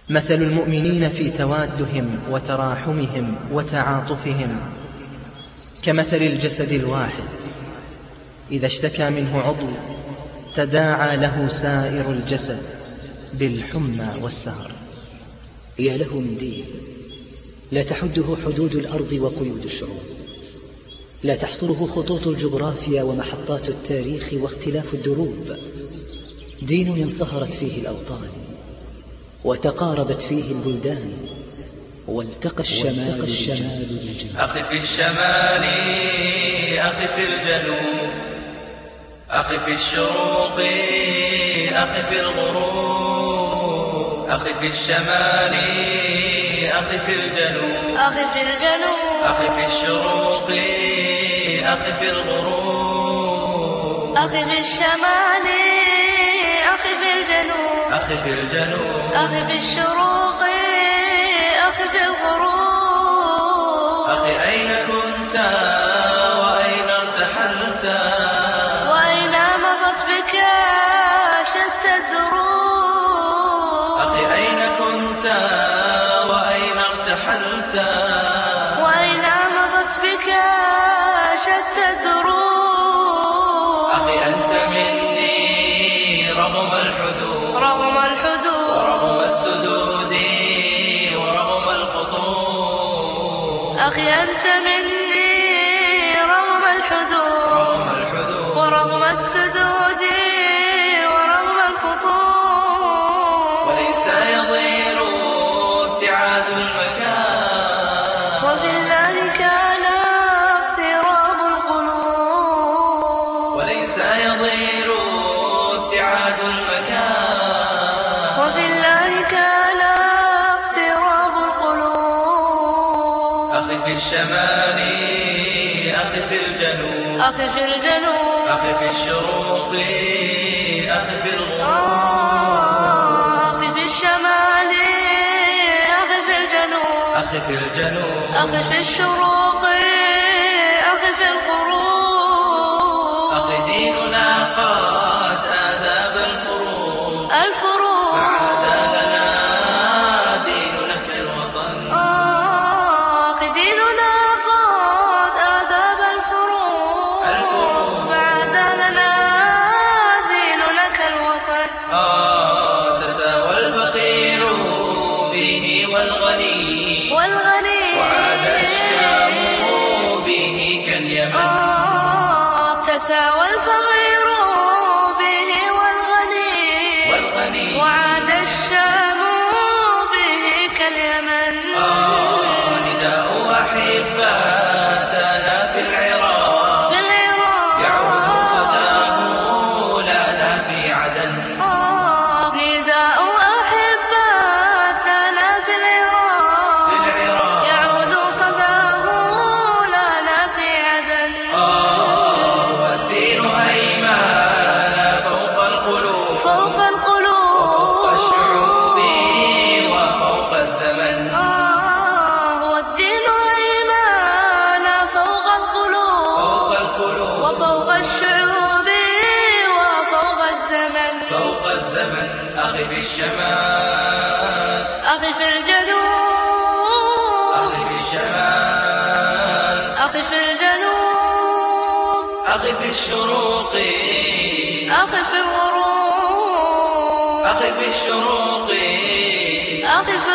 مثل المؤمنين في توادهم وتراحمهم وتعاطفهم كمثل الجسد الواحد إذا اشتكى منه عضو تداعى له سائر الجسد بالحمى والسهر. يا له من دين لا تحده حدود الأرض وقيود الشعوب، لا تحصره خطوط الجغرافيا ومحطات التاريخ واختلاف الدروب. دين انصهرت فيه الأوطان وتقاربت فيه البلدان والتقى الشمال بالجنوب. أخي في الشمال أخي في الجنوب، أخي في الشروق أخي في الغروب، أخي في الشمال أخي في الجنوب، أخي في الجنوب، أخي في الشروق أخي في الغروب، أخي في الشمال أخي في الجنوب، أخي في الجنوب، أخي في الشروق أخي في الغروب. أخي أين كنت وأين ارتحلت، وأين مضت بك شتى الدروب. أخي أين كنت وأين ارتحلت، وأين مضت بك شتى الدروب. أخي أنت مني رغم الحدود، رغم الحدود ورغم السدود ورغم الخطوط. أخي أنت مني رغم الحدود ورغم السدود ورغم الخطوط. وليس يضير ابتعاد المكان، وفي الله كان اقتراب القلوب. وليس يضير ابتعاد المكان، وفي الله كان اقتراب القلوب. أخي في الشمال أخي في الجنوب، أخي في الجنوب، أخي في الشروق أخي في الغروب، أخي في الشمال أخي في الجنوب، أخي في الجنوب، أخي في الشروق أخي في الغروب. أخي ديننا قد آذاب الفروق، فعاد لنا دينك الوطن. أخي ديننا قد آذاب الفروق، فعاد لنا دينك الوطن. تساوى الفقير به والغني، وعاد الشام به كاليمن. تساوى الفقير به والغني، وعاد الشام به كاليمن. نداء أحبتنا في العراق، يعود صداه لنا في عدن. نداء أحبتنا في العراق، يعود صداه لنا في عدن. والدين هيمانا فوق القلوب، فوق القلوب، والشعوب وفوق الزمن. والدين أيمانا فوق القلوب، وفوق الشعوب وفوق الزمن. فوق الزمن. أخي في الشمال، أخي في الجنوب، أخي في الشمال، أخي في الجنوب، أخي في الشروق، أخي في الغروب، أخي في الشروق، أخي في